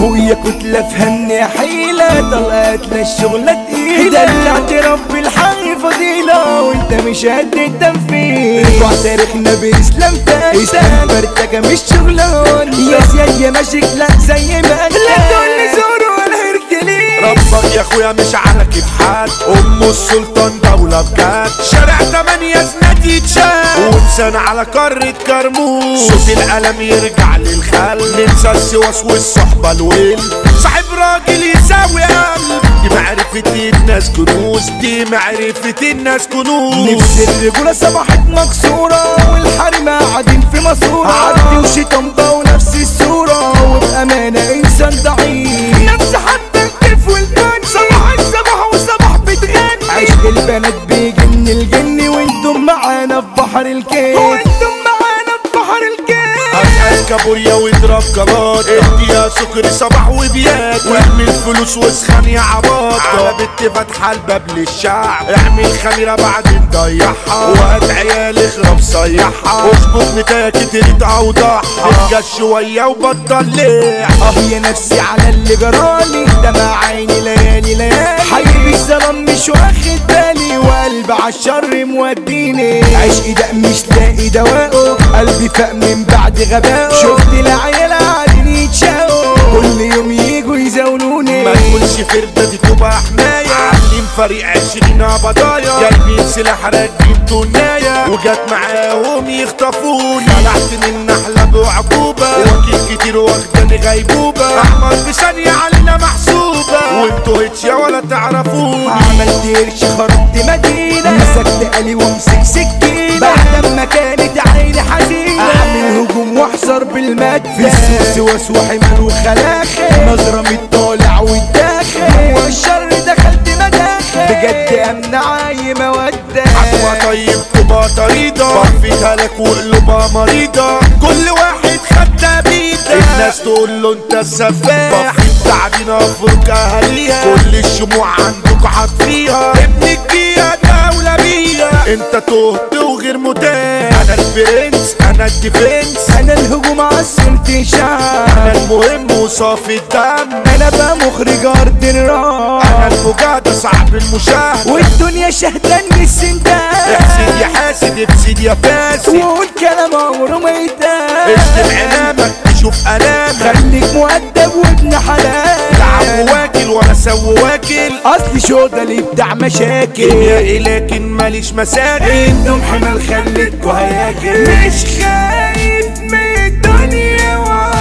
اخويا كتلة فهمني حيلة طلعت للشغلة تقيلة دلعت رب الحي فضيلة وانت مش قد التنفيذ رجع تاريخنا باسلام اسلام برتكة مش شغلان يا سيدي ماشيك لا زي ما انت لا تقول لي زور ولا هركلي ربك يا اخويا مش على كيف حد ام السلطان دولة بجد شارع 8 زناد يتشال وانسان على قارة كرموز صوت القلم يرجع للخل ننسى السواس والصحبة الويل صاحب راجل يساوي قلب دي معرفة الناس كنوز دي معرفة الناس كنوز نفس الرجولة صبحت مكسورة والحريم قاعدين في ماسورة عدي وشيطان ونفس الصورة وبأمانة إنسان ضعيف نفس حتى الكيف والكون صباح الصباح وصباح بتغني عشق البنات بيجن الجن وانتم معانا في بحر الكيف وانتم معانا في بحر الكيف أسأل كابوريا واضرب كباط اهدي يا سكري صباح وبيات واعمل فلوس واسخن يا عباط على بنت فاتحة الباب للشعب اعمل خميرة بعدين ضيعها وهات عيال اخرب صيحها اظبط نتايا كترت اوضحها اتجاز شوية وبطل ليه يا نفسي على اللي جرالي دمع عيني ليالي ليالي حبيبي الظلام مش واخد بالي وقلبي عالشر موديني عشقي ده مش لاقي دواءه قلبي فاق من بعد غبائه شفت العيال قاعدين يتشاقوا كل يوم يجوا يزاولوني ما تقولش فردة دي تبقى حماية عاملين فريق 20 بضايا جايبين سلاح راكبين تناية وجات معاهم يخطفوني طلعت من نحلة بعقوبة وكيل كتير واخداني غيبوبة احمر في ثانية علينا محسوبة وانتوا هتشيا ولا تعرفوني عملت قرش خربت مدينة مسكت قلي وامسك سكينة بعد ما كانت عيني حزينة اعمل هجوم واحصر بالمادة في السوس سواس وحمل وخلاخل نظرة الطالع والداخل والشر دخلت مداخل بجد امنع اي مودة عدوى طيب تبقى طريدة بفيتها لك وقلوبها مريضة كل واحد خدها بيدة الناس تقول له انت السفاح بفيت تعبين افرك اهاليها كل الشموع عندك حاطفيها ابنك بيها دولة بيها انت تهت وغير متاح انا البرنس انا الديفنس انا الهجوم عالسلطة شعب انا المهم وصافي الدم انا بقى مخرج ارض الراب انا المجاهدة صعب المشاهدة والدنيا شهداني السندان احسد يا حاسد افسد يا فاسد وقول كلام عمره ما يتقال اشتم عنامك تشوف الامك خليك مؤدب وابن حلال لعب واكل ولا سوي واكل اصلي شوطة اللي بتاع مشاكل يا لكن ماليش مساكن انتم حمل خليتكوا هياكل مش خايف من الدنيا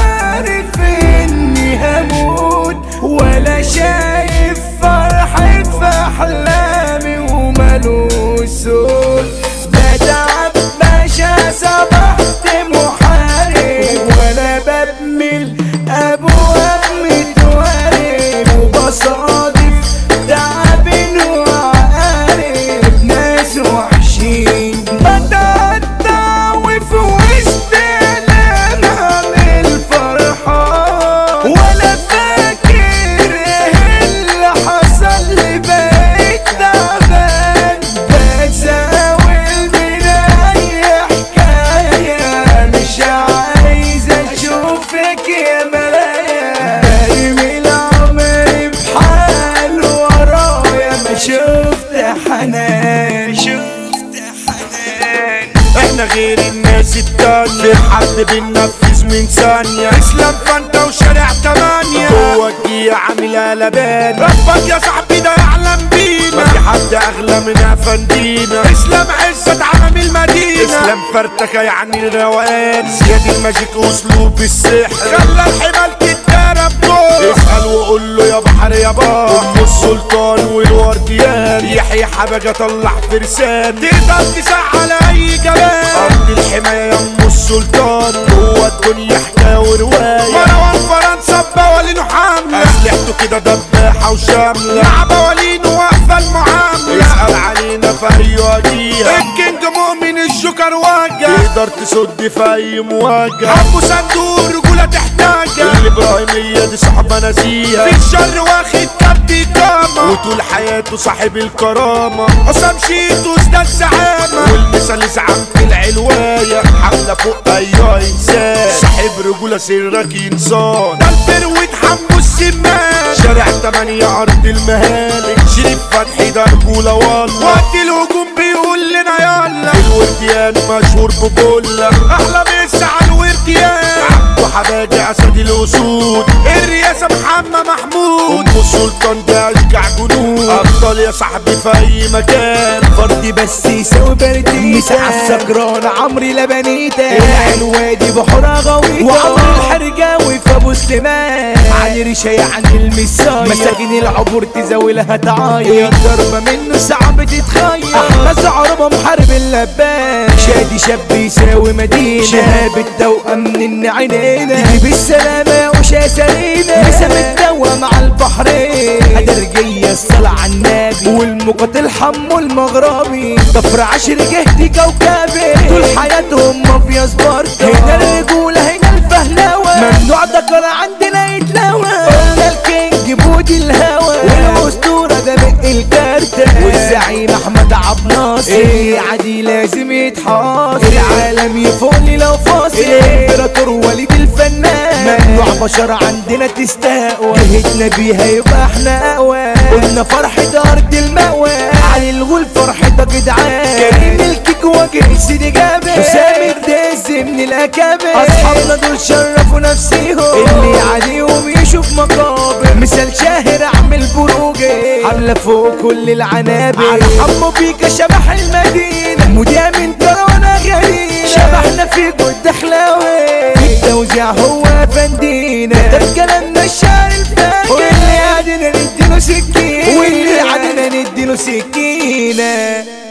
وعارف اني هموت ولا شايف فرحة في احلامي ومالوش صوت بتعب باشا صبحت محارب وانا ببمل ابواب متوارب وبصادف تعبين وعقارب ناس وحشين بتقطع وفي وسط الام عامل فرحة ولا فاكر ايه اللي حصل لي بقيت تعبان بتساوي من اي حكاية مش عايز اشوفك يا مرايا برمي العمر بحال ورايا ما شفت حنان احنا غير الناس التانية في حد بننفذ من ثانية اسلام فانتا وشارع 8 جوه الجية عامل قلبان ربك يا صاحبي ده يعلم بينا ما في حد اغلى من افندينا اسلام عزت عمام المدينة اسلام فرتكة يعني الروقان زياد الماجيك اسلوب السحر خلى الحمال تتدرب جوه اسأل وقول له يا بحر يا بحر ام السلطان والورديان يحيى حبجة طلع فرسان تقدر تزعل اي جبان ارض الحماية يا ام السلطان جوه الدنيا حكاية ورواية مروان فرنسا بوالينه حاملة اسلحته كده دباحة وشاملة مع بوالينه واقفة المعاملة يسأل علينا في اي وجيه الكينج مؤمن الجوكر واجه تقدر تصد في اي مواجهة ابو صندوق رجولة تحتاجها الابراهيمية دي صاحبة نزيهة في الشر واخد كبدي كامة وطول حياته صاحب الكرامة حسام شيتو ازداد زعامة والمثال زعامة العلواية حملة فوق اي انسان صاحب برجولة سرك انسان. ده الفروت حمو السمان شارع 8 ارض المهالك. شريف فتحي ده رجولة والله. وقت الهجوم بيقول لنا يلا. الورديان مشهور بكله. احلى مسا على الورديان. وحباجي اسد الاسود. الرئاسة محمد محمود. ام السلطان ده اشجع جنود. افضل يا صاحبي في اي مكان. فردي بس يساوي برديتا. مساحة السكران عمري لبنيتا. الوادي بحورة غويطة. وعمري الحرجاوي في ابو سليمان. علي ريشة يعني المساية. مساكين العبور تزاولها تعاير. ضربة منه صعب تتخيل. احمد عربة محارب اللبان. شادي شاب يساوي مدينة. شهاب التوأم من عينينا. تيجي بالسلامة وشا سرينا. مسام الدوا مع البحرين. هدرجية الصلاة على النبي. والمقاتل حمو المغربي. ضفر 10 جهتي كوكبي. طول حياتهم مافيا سبارتا. هنا الرجولة هنا الفهلوة. ممنوع ذكر عندنا يتلوى. قلنا الكينج بودي الهوى. والاسطورة ده بق الكارتة. والزعيم احمد عبد ناصر. عادي لازم يتحاصر. العالم يفوقني لو فاصل. الامبراطور وليد الفنان. ممنوع بشر عندنا تستقوى. جهتنا بيها يبقى احنا اقوى. قلنا فرحة ارض المأوى. علي الغول فرحة جدعان. كريم الكيك واجه سيدي جابر. حسام الدز من الاكابر. اصحابنا دول شرفوا نفسيهم. اللي عليهم يشوف مقابر. مثال شاهر اعمل بروجي. حملة فوق كل العنابر. على حمو بيكا شبح المدينة. مذيع من ترانا غريبة. شبحنا في جود دخلاوي. التوزيع هو فندينا. ده كلامنا الشعر الفاجر. واللي عادنا نديله سكينة. واللي عادنا نديله سكينة.